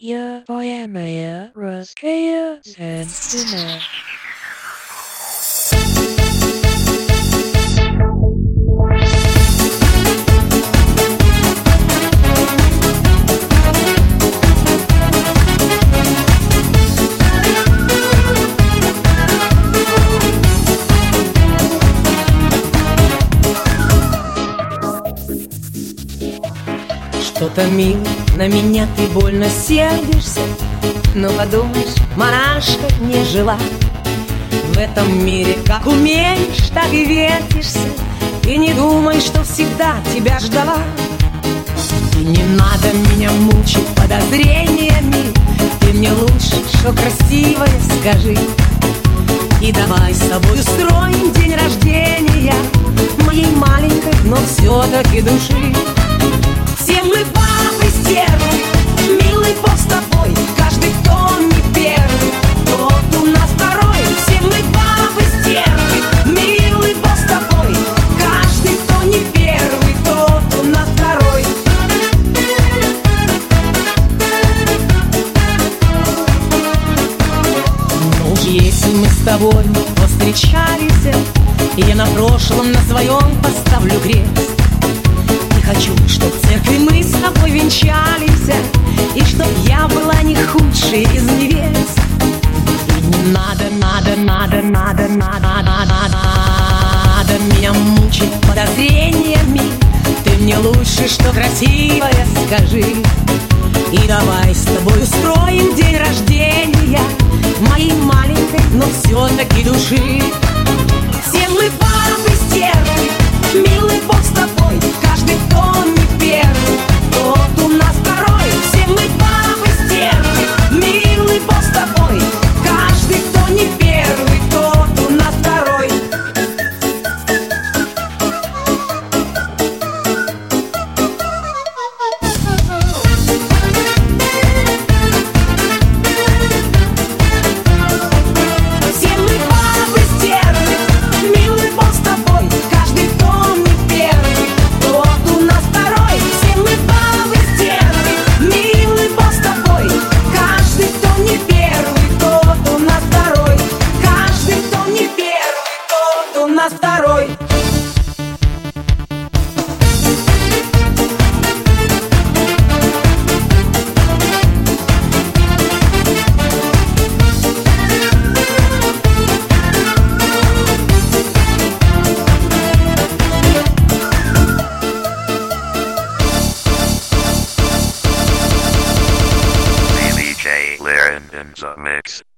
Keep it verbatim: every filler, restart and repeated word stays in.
Я твоя моя русская женщина. Что-то, милый, на меня ты больно сердишься. Но подумаешь, монашка не жила. В этом мире как умеешь, так и вертишься. И не думай, что всегда тебя ждала. И не надо меня мучить подозрениями. Ты мне лучше, что красивое, скажи. И давай с тобой устроим день рождения моей маленькой, но все-таки души. Все мы бабы стервы, милый бог с тобой. Каждый, кто не первый, тот у нас второй. Все мы бабы стервы, милый бог с тобой. Каждый, кто не первый, тот у нас второй. Ну уж если мы с тобой повстречались, я на прошлом на своем поставлю крест. Хочу, чтоб в церкви мы с тобой венчались, и чтоб я была не худшей из невест. И не надо, надо, надо, надо, надо, надо, надо меня мучить подозрениями. Ты мне лучше, что красивое, скажи. И давай с тобой устроим день рождения моей маленькой, но все-таки души. Все мы бабы стервы, милый бог с тобой. Каждый, кто не первый, тот у нас второй. Все мы бабы стервы, милый бог с тобой. Каждый, кто не первый, тот у нас второй. Все мы бабы стервы, милый бог с тобой. Каждый, кто не первый, тот у нас второй. Все мы бабы стервы, милый бог с тобой. Каждый, кто не первый, тот у нас второй. Каждый, кто не первый, тот у нас второй. J. Liren in the mix.